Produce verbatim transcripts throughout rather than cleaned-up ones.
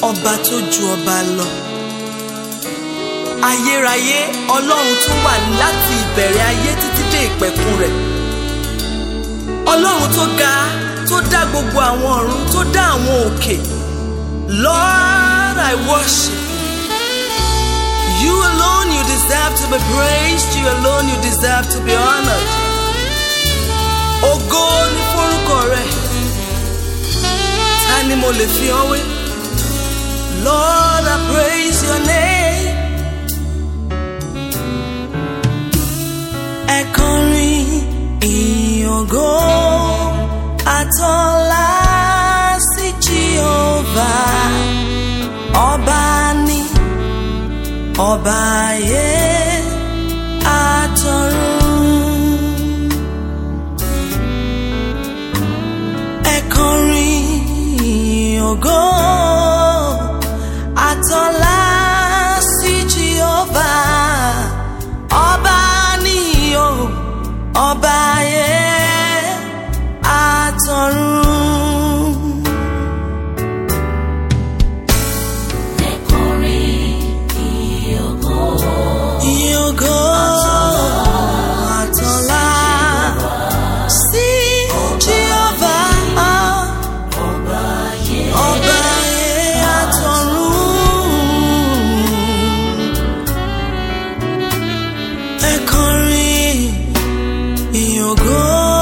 ọba tó ju ọba lọ. Ayérayé Ọlọ́run tó wà láti ìbẹ̀rẹ̀ ayé títí dé ìpẹ̀kun rẹ̀. Ọlọ́run tó ga, tó dá gbogbo àwọn ọ̀run, tó dá àwọn òkè. Lord, I worship you. You alone you deserve to be praised. You alone you deserve to be honored. Ògo ni forúkọ rẹ̀. Ta ni mo lè fi ọ́ wé? Lord, I praise your name. Ẹ kọrin ìyìn ògo àtọlá sí Jehovah. Ọba ni, ọba ayé àtọ̀run. Ẹ kọrin ìyìn ògo àtọlá sí Jehovah. Ọba ni o, ọba ayé àtọ̀run. Ẹ kọrin ìyìn ògo, ìyìn ògo àtọlá sí Jehovah. ọba ayé Ọba ayé àtọ̀run. Ẹ kọrin ìyìn ògo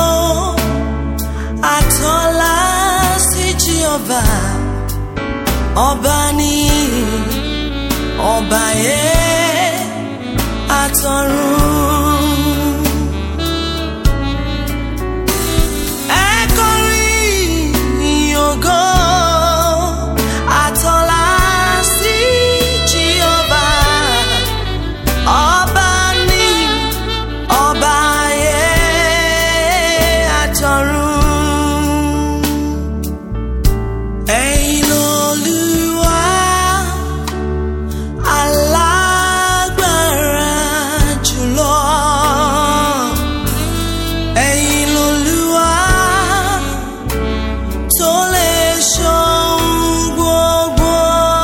àtọlá sí Jehovah. Ọba ni, ọba ayé àtọ̀run. Ẹ kọrin ìyìn ògo àtọlá sí Jehovah. Ọba ni, ọba ayé àtọ̀run. Ẹ̀yin l'Olúwa alágbára jùlọ. Ẹ̀yin l'Olúwa tó lè ṣohun gbogbo.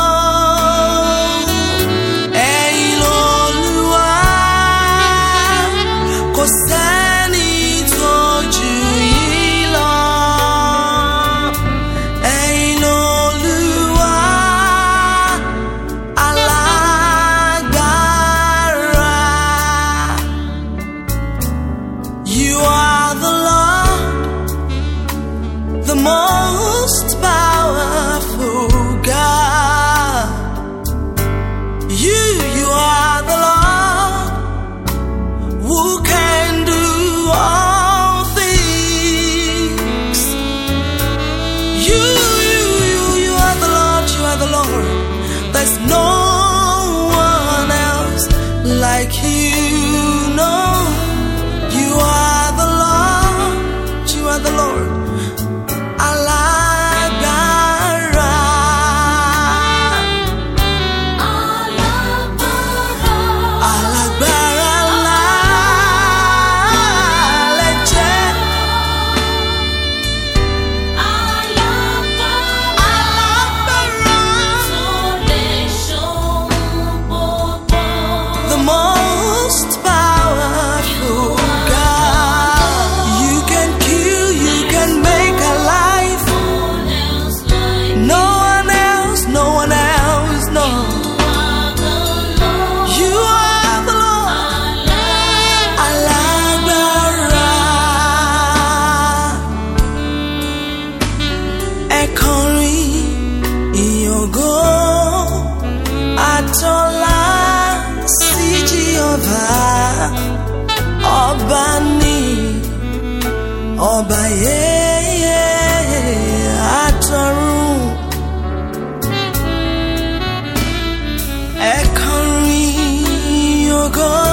Ẹ̀yin l'Olúwa kò sẹ́ni tó jù yín lọ. Ẹ̀yin l'Olúwa alágbára. You are the Lord, the most powerful God. You, you are the Lord who can do all things. You, you, you, you are the Lord, you are the Lord. There's no one else like you, no. You are the Lord, you are the Lord. Alágbára. alágbára. Alágbára ńlá lẹ jẹ́. Alágbára Alágbára. tó lè ṣohun gbogbo. The most powerful God. You can kill, you can make alive. No one else like No one else, no one else, no. you are the You are the Lord. Lord. Alágbára. Ẹ kọrin ìyìn ògo àtọlá sí Jehovah. Ọba ni, ọba ayé àtọ̀run. Ẹ kọrin ìyìn ògo